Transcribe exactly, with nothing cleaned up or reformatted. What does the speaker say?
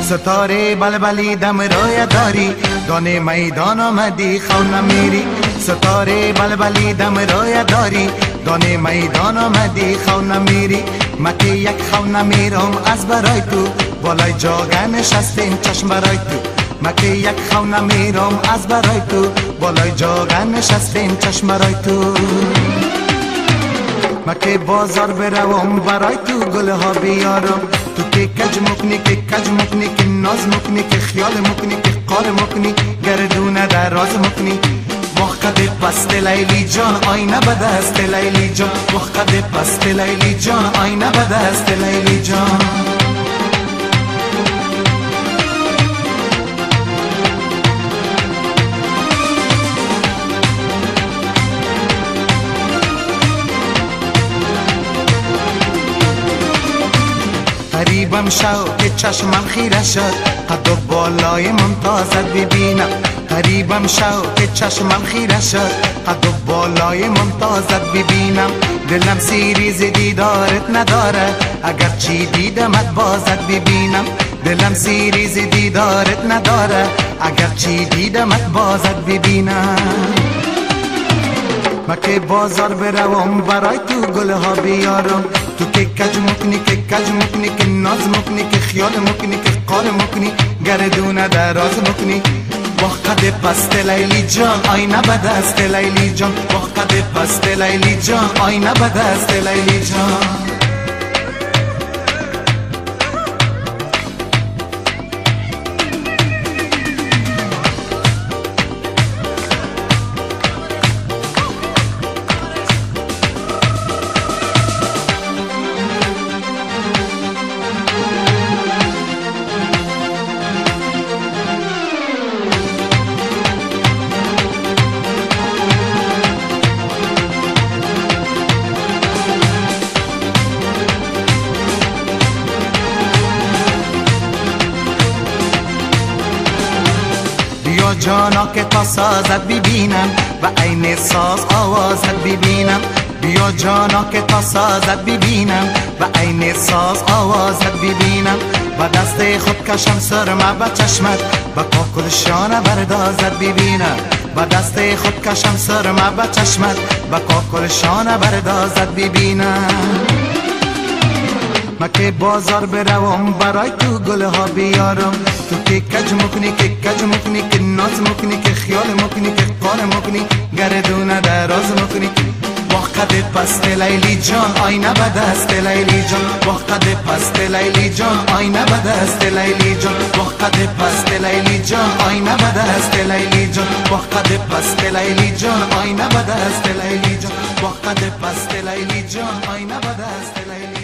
ستاره بلبلی دم روی داری، دانه میدان آمدی خو نمیری. ستاره بلبلی دم روی داری، دانه میدان آمدی خو نمیری. مکی یک خو نمیرم از برای تو، بالای جاگه نشستیم چشم برای تو. مکی یک خو نمیرم از برای تو، بالای جاگه نشستیم چشم برای تو. مکی بازار بروم برای تو گل ها بیارم، تو که کج مکنی که کج مکنی که ناز مکنی که خیال مکنی که قار مکنی گردونه در راز مکنی. وقت پست لیلی جان آینه به دست لیلی جان، وقت پست لیلی جان آینه به دست لیلی جان. قریبم شو که چشمم خیره شد، قد و بالای ممتازت ببینم. قریبم شو که چشمم خیره شد، قد و بالای ممتازت ببینم. دلم سیریز دیدارت نداره، اگر چی دیدمت بازت ببینم. دلم سیریز دیدارت نداره، اگر چی دیدمت بازت ببینم. مکی بازار بروم برای تو گل ها بیارم، تو که کج مکنی که کج مکنی که ناز مکنی که خیال مکنی که قار مکنی گردونه در راز مکنی. وقت پست لیلی جان آینه به دست لیلی جان، وقت پست لیلی جان آینه به دست لیلی جان. بیا جانا که تا سازت ببینم و عین ساز آوازت ببینم. بیا جانا که تا سازت ببینم و عین ساز آوازت ببینم. و دست خود کشم سرمه به چشمت و کاکل شانه بردازت ببینم. و دست خود کشم سرمه به چشمت و کاکل شانه بردازت ببینم. مکی بازار بروم برای تو گل ها بیارم، تو که کج مکنی که کج مکنی که ناز مکنی که خیال مکنی که قار مکنی گردونه در راز مکنی. وقت پست لیلی جان آینه به دست لیلی جان، وقت پست لیلی جان آینه به دست لیلی جان، وقت پست لیلی جان آینه به دست لیلی جان، وقت پست لیلی جان آینه به دست لیلی جان، وقت پست لیلی جان آینه به دست لیلی.